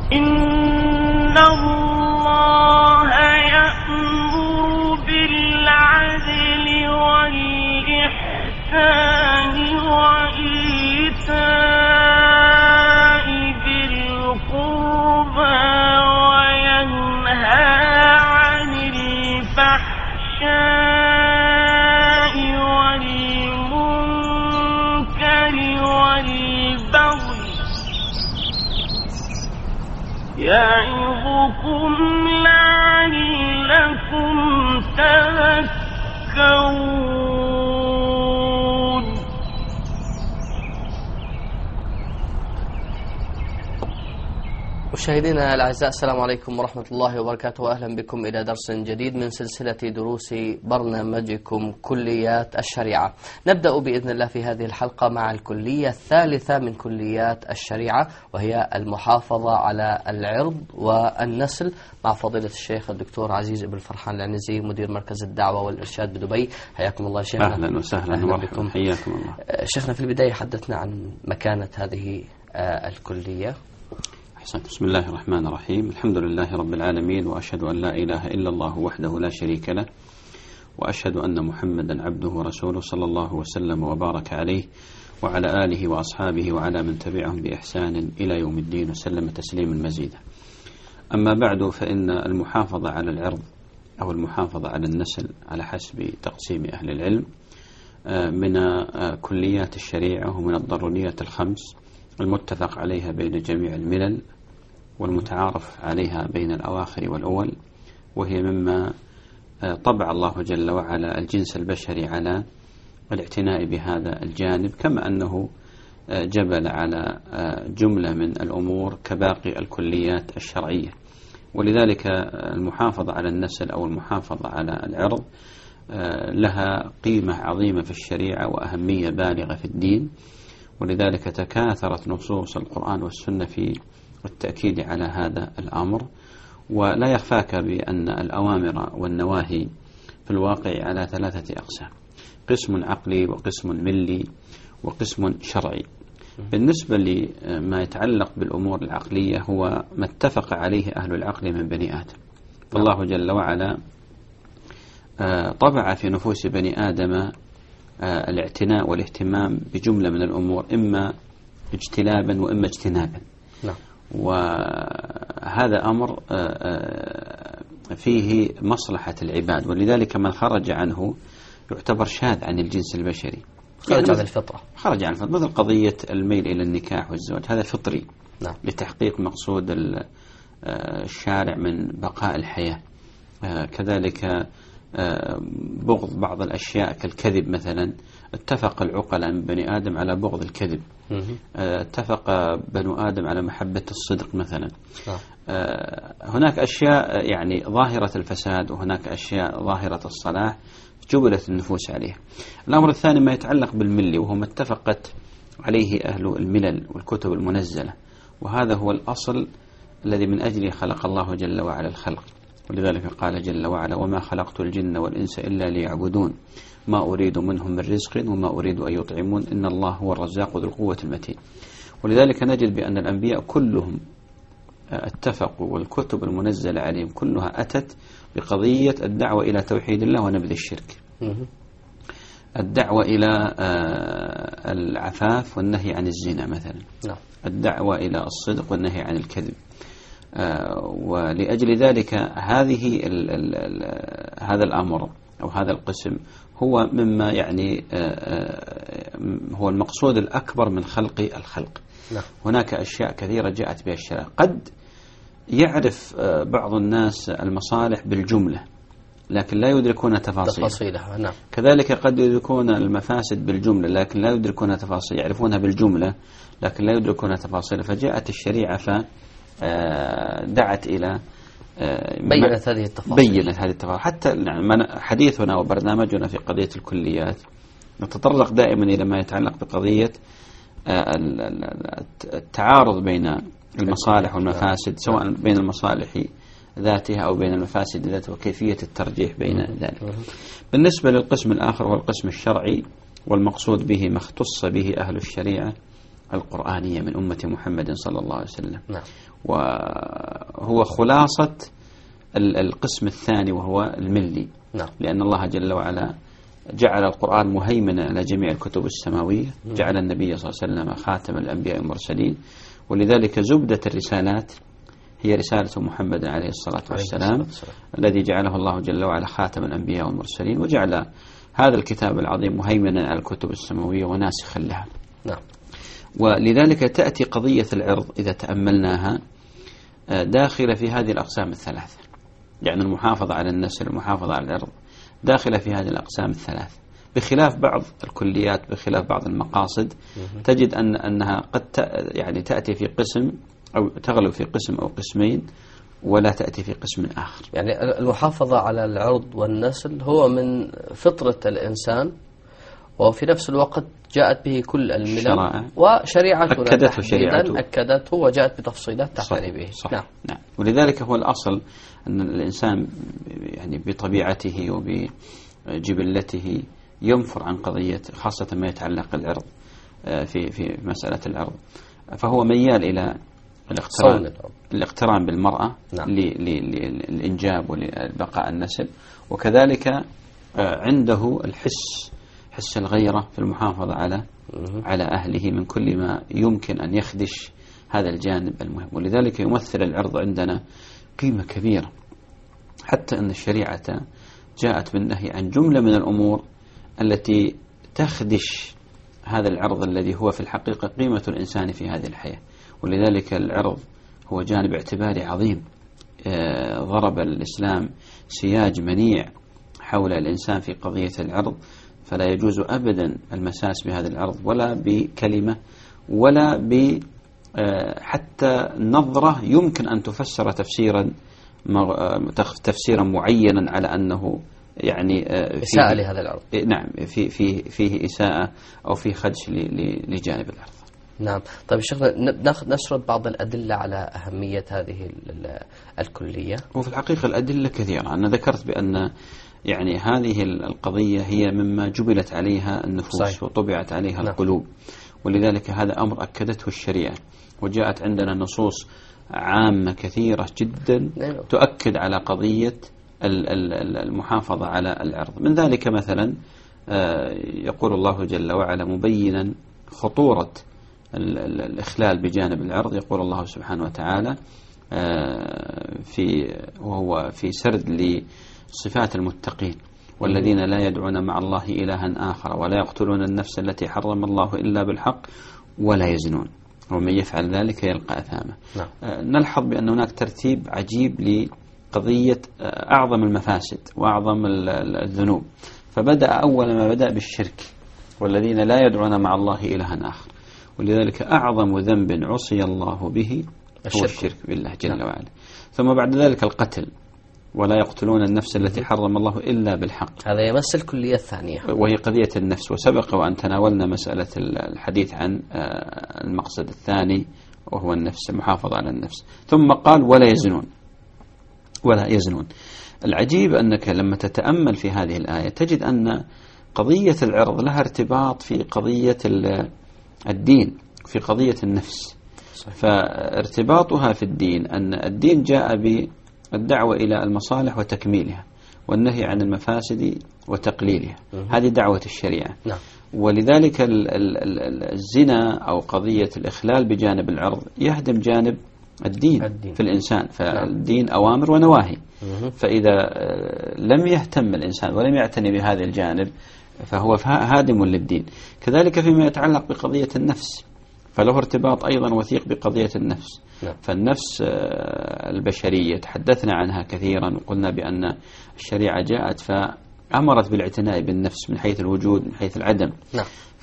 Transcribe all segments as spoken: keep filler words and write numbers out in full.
إن الله يأمر بالعدل والإحسان وإيتاء ذي القربى وينهى عن الفحشاء والمنكر والبغي يعظكم لعلكم تذكرون. مشاهدينا الأعزاء، السلام عليكم ورحمة الله وبركاته، وأهلا بكم إلى درس جديد من سلسلة دروس برنامجكم كليات الشريعة. نبدأ بإذن الله في هذه الحلقة مع الكلية الثالثة من كليات الشريعة، وهي المحافظة على العرض والنسل، مع فضيلة الشيخ الدكتور عزيز بن فرحان العنزي، مدير مركز الدعوة والإرشاد بدبي. حياكم الله شيخنا. أهلا وسهلا ومرحبا، حياكم الله. شيخنا، في البداية حدثنا عن مكانة هذه الكلية. بسم الله الرحمن الرحيم، الحمد لله رب العالمين، وأشهد أن لا إله إلا الله وحده لا شريك له، وأشهد أن محمدا عبده ورسوله صلى الله وسلم وبارك عليه وعلى آله وأصحابه وعلى من تبعهم بإحسان إلى يوم الدين وسلم تسليما مزيدا. أما بعد، فإن المحافظة على العرض أو المحافظة على النسل على حسب تقسيم أهل العلم من كليات الشريعة ومن الضروريات الخمس المتفق عليها بين جميع الملل والمتعارف عليها بين الأواخر والأول، وهي مما طبع الله جل وعلا الجنس البشري على الاعتناء بهذا الجانب، كما أنه جبل على جملة من الأمور كباقي الكليات الشرعية. ولذلك المحافظة على النسل أو المحافظة على العرض لها قيمة عظيمة في الشريعة وأهمية بالغة في الدين، ولذلك تكاثرت نصوص القرآن والسنة في التأكيد على هذا الأمر. ولا يخفاك بأن الأوامر والنواهي في الواقع على ثلاثة أقسام: قسم عقلي وقسم ملي وقسم شرعي. بالنسبة لما يتعلق بالأمور العقلية هو ما اتفق عليه أهل العقل من بني آدم، فالله جل وعلا طبع في نفوس بني آدم الاعتناء والاهتمام بجملة من الأمور، إما اجتلابا وإما اجتنابا. نعم. وهذا أمر فيه مصلحة العباد، ولذلك من خرج عنه يعتبر شاذ عن الجنس البشري، خرج عن الفطرة خرج عن الفطرة مثل قضية الميل إلى النكاح والزواج، هذا فطري. نعم. لتحقيق مقصود الشارع من بقاء الحياة. كذلك بغض بعض الأشياء كالكذب مثلا، اتفق العقلاء من بني آدم على بغض الكذب، اتفق بنو آدم على محبة الصدق مثلا. هناك أشياء يعني ظاهرة الفساد، وهناك أشياء ظاهرة الصلاح جبلت النفوس عليها. الأمر الثاني ما يتعلق بالملي، وهو ما اتفقت عليه أهل الملل والكتب المنزلة، وهذا هو الأصل الذي من أجله خلق الله جل وعلا الخلق. ولذلك قال جل وعلا: وما خلقت الجن والإنس إلا ليعبدون ما أريد منهم من رزق وما أريد أن يطعمون إن الله هو الرزاق ذو القوة المتين. ولذلك نجد بأن الأنبياء كلهم اتفقوا، والكتب المنزلة عليهم كلها أتت بقضية الدعوة إلى توحيد الله ونبذ الشرك، الدعوة إلى العفاف والنهي عن الزنا مثلا، الدعوة إلى الصدق والنهي عن الكذب. ولأجل ذلك هذه ال ال ال هذا الأمر أو هذا القسم هو مما يعني هو المقصود الأكبر من خلق الخلق. لا. هناك أشياء كثيرة جاءت بها الشريعة، قد يعرف بعض الناس المصالح بالجملة لكن لا يدركون تفاصيلها. نعم. كذلك قد يدركون المفاسد بالجملة لكن لا يدركون تفاصيل، يعرفونها بالجملة لكن لا يدركون تفاصيلها. فجاءت الشريعة فدعت إلى بينت هذه التفاصيل بينت هذه التفاصيل. حتى حديثنا وبرنامجنا في قضية الكليات نتطرق دائما إلى ما يتعلق بقضية التعارض بين المصالح والمفاسد، سواء بين المصالح ذاتها أو بين المفاسد ذاتها، وكيفية الترجيح بين ذلك. بالنسبة للقسم الآخر هو القسم الشرعي، والمقصود به ما اختص به أهل الشريعة القرآنية من أمة محمد صلى الله عليه وسلم. نعم. وهو خلاصة القسم الثاني وهو الملي. نعم. لأن الله جل وعلا جعل القرآن مهيمنا على جميع الكتب السماوية، جعل النبي صلى الله عليه وسلم خاتم الأنبياء والمرسلين، ولذلك زبدة الرسالات هي رسالة محمد عليه الصلاة والسلام الذي جعله الله جل وعلا خاتم الأنبياء والمرسلين، وجعل هذا الكتاب العظيم مهيمنا على الكتب السماوية وناسخا لها. نعم. ولذلك تأتي قضية العرض إذا تأملناها داخلة في هذه الأقسام الثلاثة، يعني المحافظة على النسل والمحافظة على العرض داخلة في هذه الأقسام الثلاث، بخلاف بعض الكليات بخلاف بعض المقاصد تجد أن أنها قد يعني تأتي في قسم أو تغلب في قسم أو قسمين ولا تأتي في قسم آخر. يعني المحافظة على العرض والنسل هو من فطرة الإنسان، وفي نفس الوقت جاءت به كل الملل وشريعتنا أكدته شريعته أكدته وجاءت بتفصيلات تحتري به. نعم. نعم. ولذلك هو الأصل أن الإنسان يعني بطبيعته وبجبلته ينفر عن قضية خاصة ما يتعلق العرض في في مسألة العرض، فهو ميال إلى الاقتران الاقتران بالمرأة. نعم. للإنجاب ولبقاء النسل، وكذلك عنده الحس حس الغيرة في المحافظة على على أهله من كل ما يمكن أن يخدش هذا الجانب المهم. ولذلك يمثل العرض عندنا قيمة كبيرة، حتى أن الشريعة جاءت بالنهي عن جملة من الأمور التي تخدش هذا العرض الذي هو في الحقيقة قيمة الإنسان في هذه الحياة. ولذلك العرض هو جانب اعتباري عظيم. آه ضرب الإسلام سياج منيع حول الإنسان في قضية العرض، فلا يجوز أبدا المساس بهذا العرض ولا بكلمة ولا ب حتى نظرة يمكن أن تفسر تفسيرا تفسيرا معينا على أنه يعني إساءة لهذا العرض. نعم، في في فيه إساءة أو فيه خدش لجانب العرض. نعم. طيب شيخنا نسرد بعض الأدلة على أهمية هذه الكلية. وفي الحقيقة الأدلة كثيرة. أنا ذكرت بأن يعني هذه القضية هي مما جبلت عليها النفوس. صحيح. وطبعت عليها. نعم. القلوب، ولذلك هذا أمر أكدته الشريعة، وجاءت عندنا نصوص عامة كثيرة جدا. نعم. تؤكد على قضية المحافظة على العرض. من ذلك مثلا يقول الله جل وعلا مبينا خطورة الإخلال بجانب العرض، يقول الله سبحانه وتعالى في وهو في سرد لصفات المتقين: والذين لا يدعون مع الله إلها آخر ولا يقتلون النفس التي حرم الله إلا بالحق ولا يزنون ومن يفعل ذلك يلقى أثاما. نعم. نلحظ بأن هناك ترتيب عجيب لقضية أعظم المفاسد وأعظم الذنوب، فبدأ أول ما بدأ بالشرك: والذين لا يدعون مع الله إلها آخر. ولذلك أعظم ذنب عصي الله به هو الشرك بالله جل وعلا. ثم بعد ذلك القتل: ولا يقتلون النفس التي حرم الله إلا بالحق. هذا يمس الكلية الثانية وهي قضية النفس. وسبق وأن تناولنا مسألة الحديث عن المقصد الثاني وهو النفس، المحافظة على النفس. ثم قال: ولا يزنون ولا يزنون. العجيب أنك لما تتأمل في هذه الآية تجد أن قضية العرض لها ارتباط في قضية الدين، في قضية النفس. صحيح. فارتباطها في الدين أن الدين جاء بالدعوة إلى المصالح وتكميلها، والنهي عن المفاسد وتقليلها. هذه دعوة الشريعة. نعم. ولذلك الزنا أو قضية الإخلال بجانب العرض يهدم جانب الدين, الدين. في الإنسان. فالدين أوامر ونواهي. فإذا لم يهتم الإنسان ولم يعتني بهذا الجانب فهو هادم للدين. كذلك فيما يتعلق بقضية النفس فله ارتباط أيضا وثيق بقضية النفس. لا. فالنفس البشرية تحدثنا عنها كثيرا، وقلنا بأن الشريعة جاءت فأمرت بالاعتناء بالنفس من حيث الوجود من حيث العدم. لا.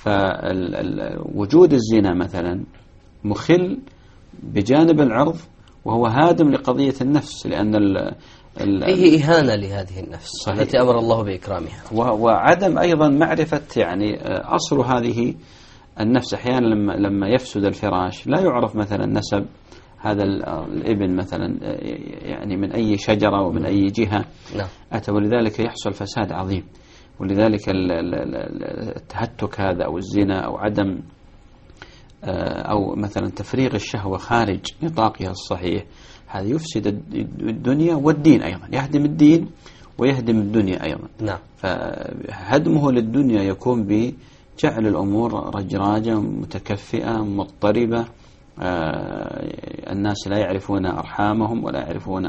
فوجود الزنا مثلا مخل بجانب العرض وهو هادم لقضية النفس، لأن ال فيه إهانة لهذه النفس. صحيح. التي أمر الله بإكرامها، وعدم أيضا معرفة يعني أصل هذه النفس. أحيانا لما لما يفسد الفراش لا يعرف مثلا نسب هذا الابن مثلا يعني من أي شجرة ومن أي جهة. نعم. أتى، ولذلك يحصل فساد عظيم. ولذلك التهتك هذا أو الزنا أو عدم أو مثلا تفريغ الشهوة خارج نطاقها الصحيح، هذا يفسد الدنيا والدين أيضا، يهدم الدين ويهدم الدنيا أيضا. نعم. فهدمه للدنيا يكون بجعل الأمور رجراجة متكفئة مضطربة، الناس لا يعرفون أرحامهم ولا يعرفون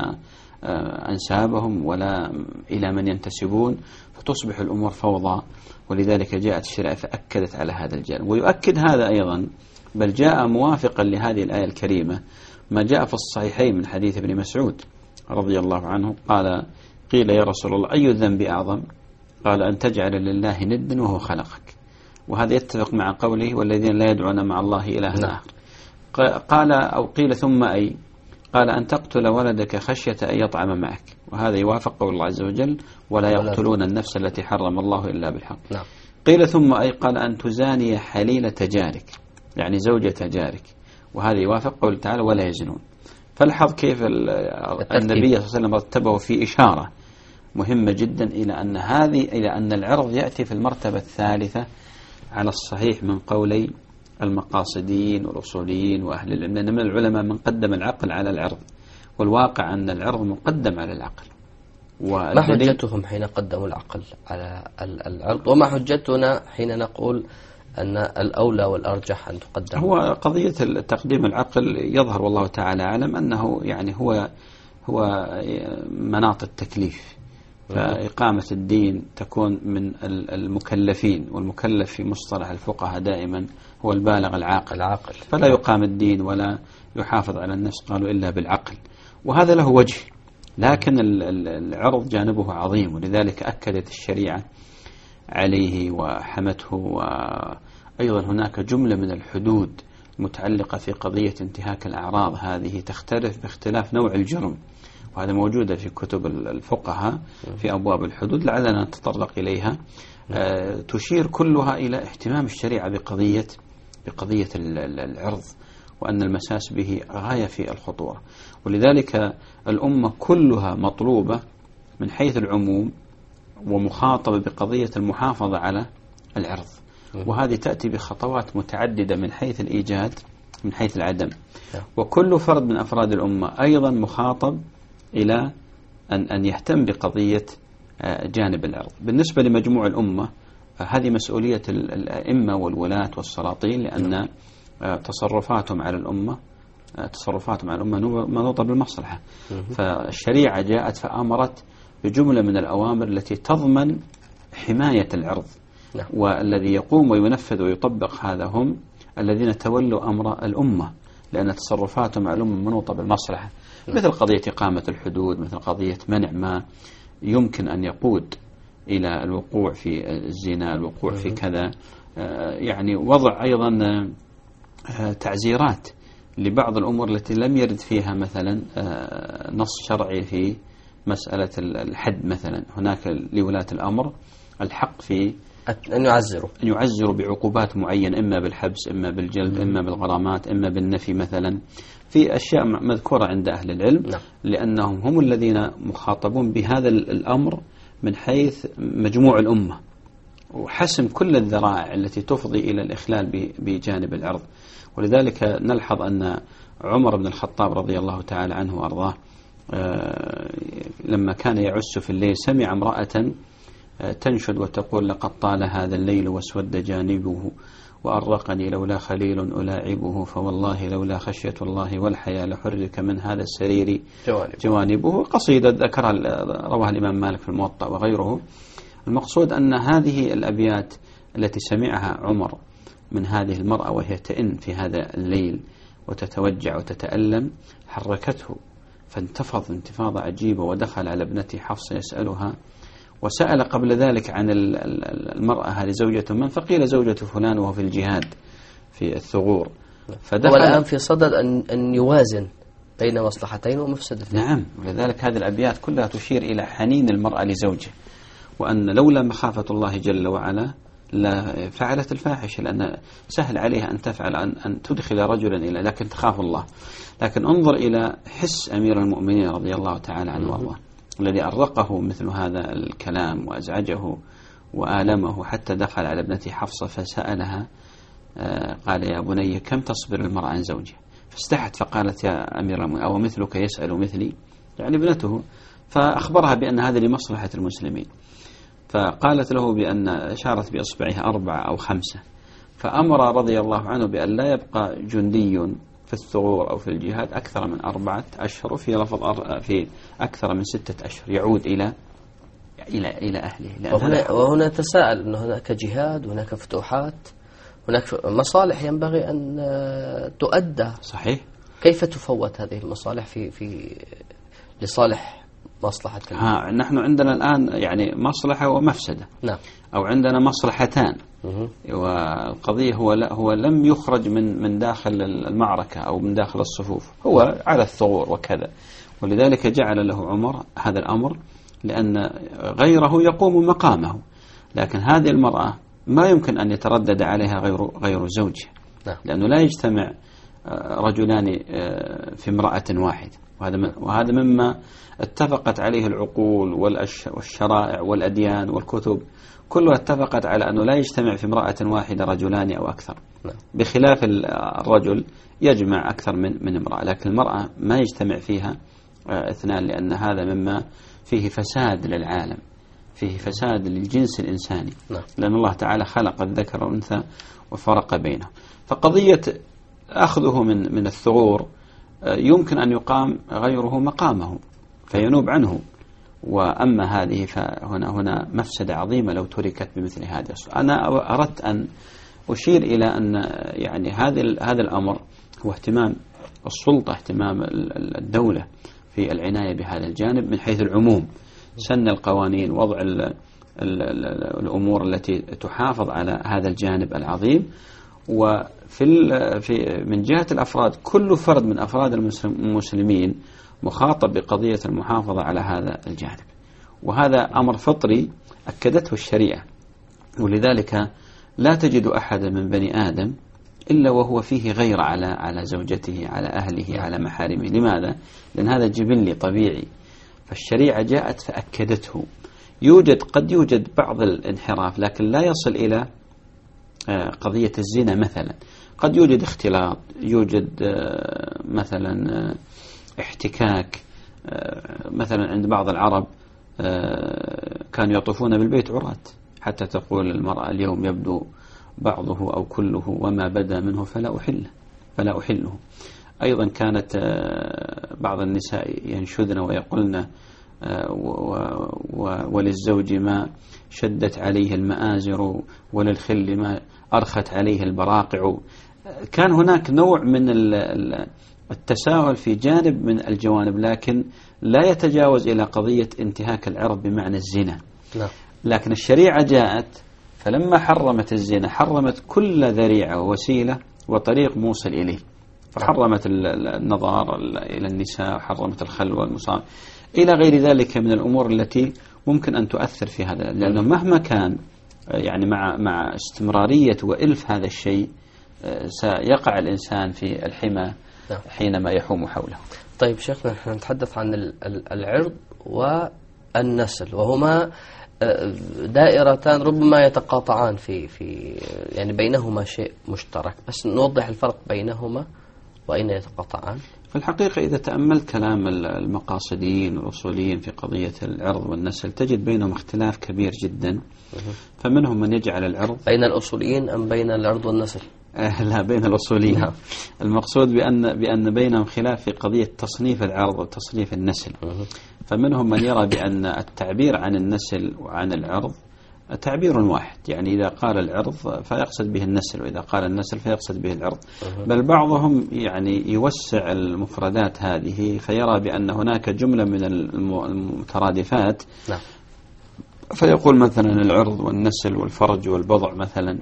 أنسابهم ولا إلى من ينتسبون، فتصبح الأمور فوضى. ولذلك جاءت الشريعة فأكدت على هذا الجانب. ويؤكد هذا أيضا، بل جاء موافقا لهذه الآية الكريمة ما جاء في الصحيحين من حديث ابن مسعود رضي الله عنه قال: قيل يا رسول الله أي الذنب أعظم؟ قال: أن تجعل لله ندا وهو خلقك. وهذا يتفق مع قوله: والذين لا يدعون مع الله إلها آخر. قال: أو قيل ثم أي؟ قال: أن تقتل ولدك خشية أن يطعم معك. وهذا يوافق قول الله عز وجل: ولا يقتلون النفس التي حرم الله إلا بالحق. نعم. قيل ثم أي؟ قال: أن تزاني حليلة جارك، يعني زوجة جارك. وهذا يوافق قول تعالى: ولا يزنون. فالحظ كيف النبي صلى الله عليه وسلم رتبه في إشارة مهمة جدا إلى أن هذه إلى أن العرض يأتي في المرتبة الثالثة على الصحيح من قولي المقاصديين والأصوليين وأهل العلم، لأن من العلماء من قدم العقل على العرض، والواقع أن العرض مقدم على العقل. ما حجتهم حين قدموا العقل على العرض، وما حجتنا حين نقول أن الأولى والأرجح أن تقدم؟ هو قضية تقديم العقل يظهر والله تعالى أعلم أنه يعني هو هو مناط التكليف، فإقامة الدين تكون من المكلفين، والمكلف في مصطلح الفقهاء دائما هو البالغ العاقل، العاقل. فلا يقام الدين ولا يحافظ على النفس قالوا إلا بالعقل، وهذا له وجه. لكن العرض جانبه عظيم، ولذلك أكدت الشريعة عليه وحمته. وأيضا هناك جملة من الحدود متعلقة في قضية انتهاك الأعراض، هذه تختلف باختلاف نوع الجرم، وهذا موجودة في كتب الفقهاء في أبواب الحدود لعلنا نتطرق إليها. آه تشير كلها إلى اهتمام الشريعة بقضية بقضية العرض، وأن المساس به غاية في الخطورة. ولذلك الأمة كلها مطلوبة من حيث العموم ومخاطبة بقضية المحافظة على العرض، وهذه تأتي بخطوات متعددة من حيث الإيجاد من حيث العدم. وكل فرد من أفراد الأمة أيضا مخاطب إلى أن أن يهتم بقضية جانب العرض. بالنسبة لمجموع الأمة هذه مسؤولية الأئمة والولاة والسلاطين، لأن تصرفاتهم على الأمة تصرفاتهم على الأمة منوطة بالمصلحة. فالشريعة جاءت فأمرت بجملة من الأوامر التي تضمن حماية العرض، والذي يقوم وينفذ ويطبق هذا هم الذين تولوا أمر الأمة، لأن تصرفاتهم على الأمة منوطة بالمصلحة، مثل قضية إقامة الحدود، مثل قضية منع ما يمكن أن يقود إلى الوقوع في الزنا، الوقوع في كذا، يعني وضع أيضا تعزيرات لبعض الأمور التي لم يرد فيها مثلا نص شرعي في مسألة الحد مثلا. هناك لولاة الأمر الحق في أن يعزروا أن يعزروا بعقوبات معينة، إما بالحبس إما بالجلد إما بالغرامات إما بالنفي مثلا، في أشياء مذكورة عند أهل العلم. نعم. لأنهم هم الذين مخاطبون بهذا الأمر من حيث مجموع الأمة، وحسم كل الذرائع التي تفضي إلى الإخلال بجانب العرض. ولذلك نلحظ أن عمر بن الخطاب رضي الله تعالى عنه وأرضاه لما كان يعس في الليل سمع امرأة تنشد وتقول: لقد طال هذا الليل واسود جانبه وأرقني لولا خليل ألاعبه، فوالله لولا خشية الله والحياة لحرك من هذا السرير جوانبه, جوانبه. قصيدة ذكرها رواها الإمام مالك في الموطأ وغيره. المقصود أن هذه الأبيات التي سمعها عمر من هذه المرأة وهي تئن في هذا الليل وتتوجع وتتألم حركته، فانتفض انتفاضة عجيبة، ودخل على ابنته حفصة يسألها، وسأل قبل ذلك عن المرأة هذه زوجة من، فقيل زوجة فلان وهو في الجهاد في الثغور. هو الآن في صدد أن أن يوازن بين مصلحتين ومفسدتين. نعم. ولذلك هذه الأبيات كلها تشير إلى حنين المرأة لزوجه، وأن لولا مخافة الله جل وعلا لا فعلت الفاحشة، لأن سهل عليها أن تفعل أن, أن تدخل رجلا إلى، لكن تخاف الله. لكن انظر إلى حس أمير المؤمنين رضي الله تعالى عنه وارضاه، الذي أرقه مثل هذا الكلام وأزعجه وآلمه، حتى دخل على ابنته حفصة فسألها قال يا بني كم تصبر المرأة عن زوجها؟ فاستحت فقالت يا أمير المؤمنين أو مثلك يسأل مثلي، يعني ابنته، فأخبرها بأن هذا لمصلحة المسلمين، فقالت له بأن أشارت بإصبعها أربعة أو خمسة، فأمر رضي الله عنه بأن لا يبقى جندي في الثغور أو في الجهاد أكثر من أربعة أشهر، وفي لفظ في أكثر من ستة أشهر يعود إلى إلى إلى أهله. وهنا, وهنا تساءل أن هناك جهاد، هناك فتوحات، هناك مصالح ينبغي أن تؤدى. صحيح. كيف تفوت هذه المصالح في في لصالح مصلحة ها نحن عندنا الآن يعني مصلحة ومفسدة. نعم. أو عندنا مصلحتان. مه. والقضية هو هو لم يخرج من من داخل المعركة أو من داخل الصفوف، هو على الثغور وكذا، ولذلك جعل له عمر هذا الأمر، لأن غيره يقوم مقامه، لكن هذه المرأة ما يمكن أن يتردد عليها غير غير زوجها. نعم. لأنه لا يجتمع رجلان في امرأة واحدة، وهذا وهذا مما اتفقت عليه العقول والشرائع والأديان والكتب، كلها اتفقت على أنه لا يجتمع في امرأة واحدة رجلان أو أكثر. نعم. بخلاف الرجل يجمع أكثر من من امرأة، لكن المرأة ما يجتمع فيها اثنان، لأن هذا مما فيه فساد للعالم، فيه فساد للجنس الإنساني. نعم. لأن الله تعالى خلق الذكر والأنثى وفرق بينهم. فقضية أخذه من من الثغور يمكن أن يقام غيره مقامه فينوب عنه، وأما هذه فهنا هنا مفسدة عظيمة لو تركت بمثل هذا. أنا أردت أن أشير إلى أن يعني هذا هذا الأمر هو اهتمام السلطة، اهتمام الدولة في العناية بهذا الجانب من حيث العموم، سن القوانين، وضع ال ال ال الأمور التي تحافظ على هذا الجانب العظيم. وفي في من جهة الأفراد، كل فرد من أفراد المسلمين مخاطب بقضية المحافظة على هذا الجانب، وهذا أمر فطري أكدته الشريعة، ولذلك لا تجد أحد من بني آدم إلا وهو فيه غير على على زوجته، على أهله، على محارمه. لماذا؟ لأن هذا جبلي طبيعي، فالشريعة جاءت فأكدته. يوجد قد يوجد بعض الانحراف، لكن لا يصل إلى قضية الزنا مثلا. قد يوجد اختلاط، يوجد مثلا احتكاك، مثلا عند بعض العرب كانوا يطوفون بالبيت عراة، حتى تقول المرأة اليوم يبدو بعضه أو كله، وما بدا منه فلا أحله فلا أحله. أيضا كانت بعض النساء ينشدن ويقولن وللزوج ما شدت عليه المآزر، وللخل ما أرخت عليه البراقع. كان هناك نوع من التساهل في جانب من الجوانب، لكن لا يتجاوز إلى قضية انتهاك العرض بمعنى الزنا. لا. لكن الشريعة جاءت فلما حرمت الزنا حرمت كل ذريعة ووسيلة وطريق موصل إليه، فحرمت النظر إلى النساء، حرمت الخلوة والمصاب إلى غير ذلك من الأمور التي ممكن أن تؤثر في هذا، لأنه مهما كان يعني مع مع استمرارية وإلف هذا الشيء سيقع الإنسان في الحمى حينما يحوم حوله. طيب شيخنا، نحن نتحدث عن العرض والنسل، وهما دائرتان ربما يتقاطعان في في يعني بينهما شيء مشترك، بس نوضح الفرق بينهما وأين يتقاطعان. في الحقيقة إذا تأملت كلام المقاصديين والأصوليين في قضية العرض والنسل تجد بينهم اختلاف كبير جدا. فمنهم من يجعل العرض بين الأصوليين أم بين العرض والنسل؟ آه لا، بين الأصوليين. نعم. المقصود بأن بأن بينهم خلاف في قضية تصنيف العرض وتصنيف النسل. فمنهم من يرى بأن التعبير عن النسل وعن العرض تعبير واحد، يعني إذا قال العرض فيقصد به النسل، وإذا قال النسل فيقصد به العرض. بل بعضهم يعني يوسع المفردات هذه فيرى بأن هناك جملة من المترادفات. نعم. فيقول مثلا العرض والنسل والفرج والبضع مثلا،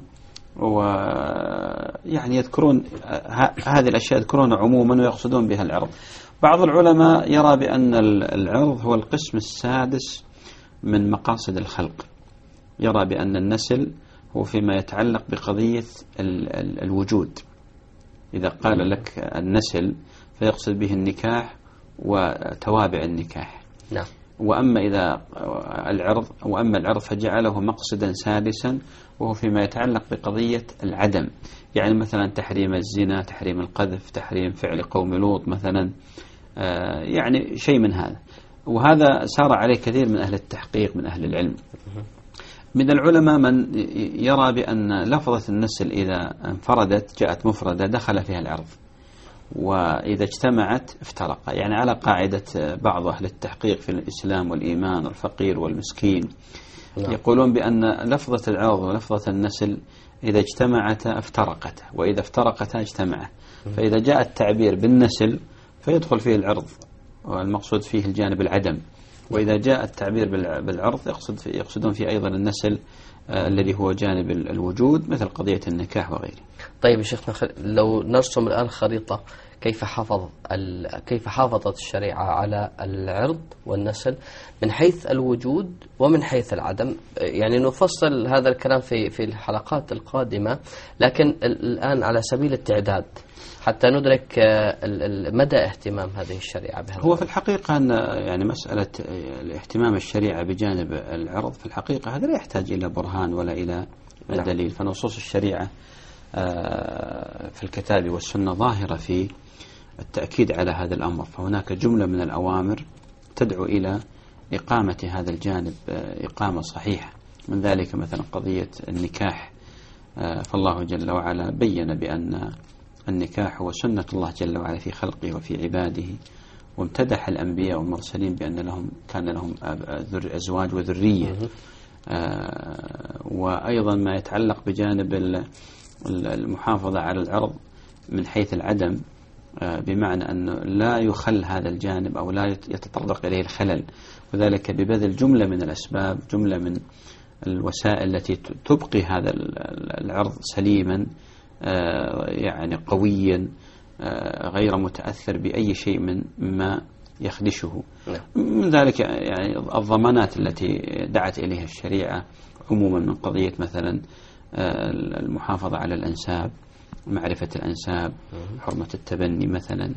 ويعني يذكرون هذه الأشياء يذكرون عموما ويقصدون بها العرض. بعض العلماء يرى بأن العرض هو القسم السادس من مقاصد الخلق، يرى بأن النسل هو فيما يتعلق بقضية الوجود. إذا قال لك النسل فيقصد به النكاح وتوابع النكاح. نعم. وأما إذا العرض وأما العرض فجعله مقصدا سادسا، وهو فيما يتعلق بقضية العدم، يعني مثلا تحريم الزنا، تحريم القذف، تحريم فعل قوم لوط مثلا، يعني شيء من هذا. وهذا سار عليه كثير من أهل التحقيق من أهل العلم. من العلماء من يرى بأن لفظة النسل إذا انفردت جاءت مفردة دخل فيها العرض، وإذا اجتمعت افترق. يعني على قاعدة بعض أهل التحقيق في الإسلام والإيمان والفقير والمسكين، يقولون بأن لفظة العرض ولفظة النسل إذا اجتمعتا افترقتا، وإذا افترقتا اجتمعا. فإذا جاء التعبير بالنسل فيدخل فيه العرض والمقصود فيه الجانب العدم، وإذا جاء التعبير بالعرض يقصد في يقصدون فيه أيضا النسل آه الذي هو جانب الوجود، مثل قضية النكاح وغيره. طيب يا شيخنا، لو نرسم الآن خريطة كيف حافظ كيف حافظت الشريعة على العرض والنسل من حيث الوجود ومن حيث العدم. يعني نفصل هذا الكلام في في الحلقات القادمة، لكن الآن على سبيل التعداد حتى ندرك مدى اهتمام هذه الشريعة بهذا. هو في الحقيقة أن يعني مسألة الاهتمام الشريعة بجانب العرض في الحقيقة هذا لا يحتاج إلى برهان ولا إلى نعم. دليل. فنصوص الشريعة في الكتاب والسنة ظاهرة في التأكيد على هذا الأمر، فهناك جملة من الأوامر تدعو إلى إقامة هذا الجانب إقامة صحيحة. من ذلك مثلا قضية النكاح، فالله جل وعلا بين بأن النكاح هو سنة الله جل وعلا في خلقه وفي عباده، وامتدح الأنبياء والمرسلين بأن لهم كان لهم أزواج وذرية. وأيضا ما يتعلق بجانب المحافظة على العرض من حيث العدم، بمعنى أنه لا يخل هذا الجانب أو لا يتطرق إليه الخلل، وذلك ببذل جملة من الأسباب، جملة من الوسائل التي تبقي هذا العرض سليما يعني قويا غير متأثر بأي شيء من ما يخدشه. من ذلك يعني الضمانات التي دعت إليها الشريعة عموما من قضية مثلا المحافظة على الأنساب، معرفة الأنساب، حرمة التبني مثلا،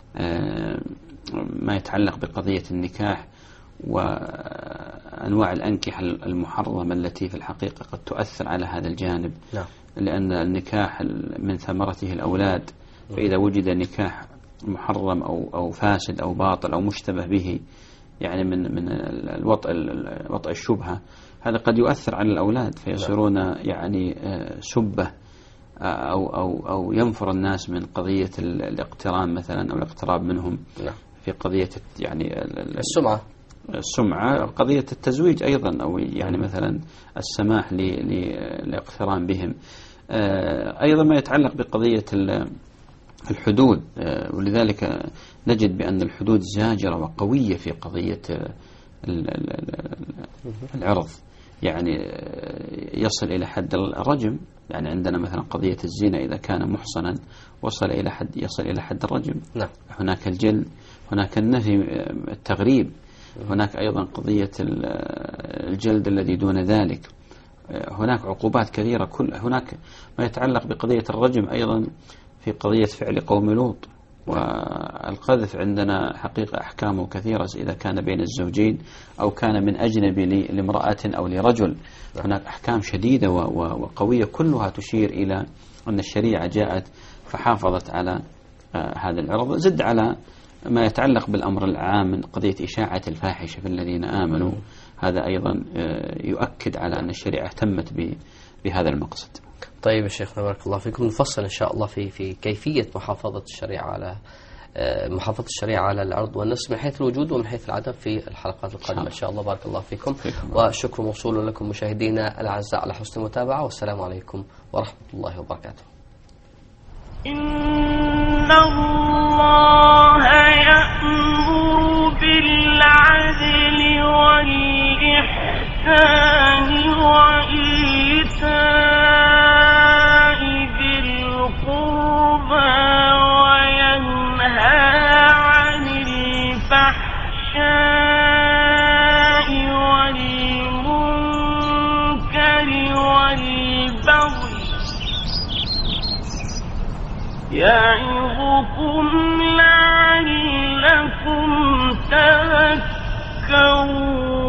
ما يتعلق بقضية النكاح وأنواع الأنكحة المحرمة التي في الحقيقة قد تؤثر على هذا الجانب، لأن النكاح من ثمرته الأولاد، فإذا وجد نكاح محرم أو أو فاسد أو باطل أو مشتبه به، يعني من من الوطء وطء الشبهة، هذا قد يؤثر على الأولاد فيصيرون يعني سبة أو أو أو ينفر الناس من قضية الاقتران مثلا أو الاقتراب منهم في قضية يعني السمعة السمعة، قضية التزويج أيضا، أو يعني مثلا السماح للاقتران بهم. أيضا ما يتعلق بقضية الحدود، ولذلك نجد بأن الحدود زاجرة وقوية في قضية العرض، يعني يصل إلى حد الرجم. يعني عندنا مثلا قضية الزنا إذا كان محصنا وصل إلى حد يصل إلى حد الرجم. نعم. هناك الجلد، هناك النفي التغريب، هناك أيضا قضية الجلد الذي دون ذلك، هناك عقوبات كثيرة. كل هناك ما يتعلق بقضية الرجم أيضا في قضية فعل قوم لوط. والقذف عندنا حقيقة أحكامه كثيرة إذا كان بين الزوجين أو كان من أجنبي لامرأة أو لرجل، هناك أحكام شديدة وقوية كلها تشير إلى أن الشريعة جاءت فحافظت على هذا العرض. زد على ما يتعلق بالأمر العام من قضية إشاعة الفاحشة في الذين آمنوا، هذا أيضا يؤكد على أن الشريعة اهتمت بهذا المقصد. طيب يا شيخنا بارك الله فيكم، نفصل إن شاء الله في في كيفية محافظة الشريعة على محافظة الشريعة على العرض والنسل من حيث الوجود ومن حيث العدم في الحلقات القادمة إن شاء الله. بارك الله فيكم، والشكر موصول لكم مشاهدينا الأعزاء على حسن المتابعة، والسلام عليكم ورحمة الله وبركاته. إن الله يأمر بالعدل والإحسان وإيتاء ذي القربى وينهى عن الفحشاء والمنكر والبغي يعظكم لعلكم تذكرون.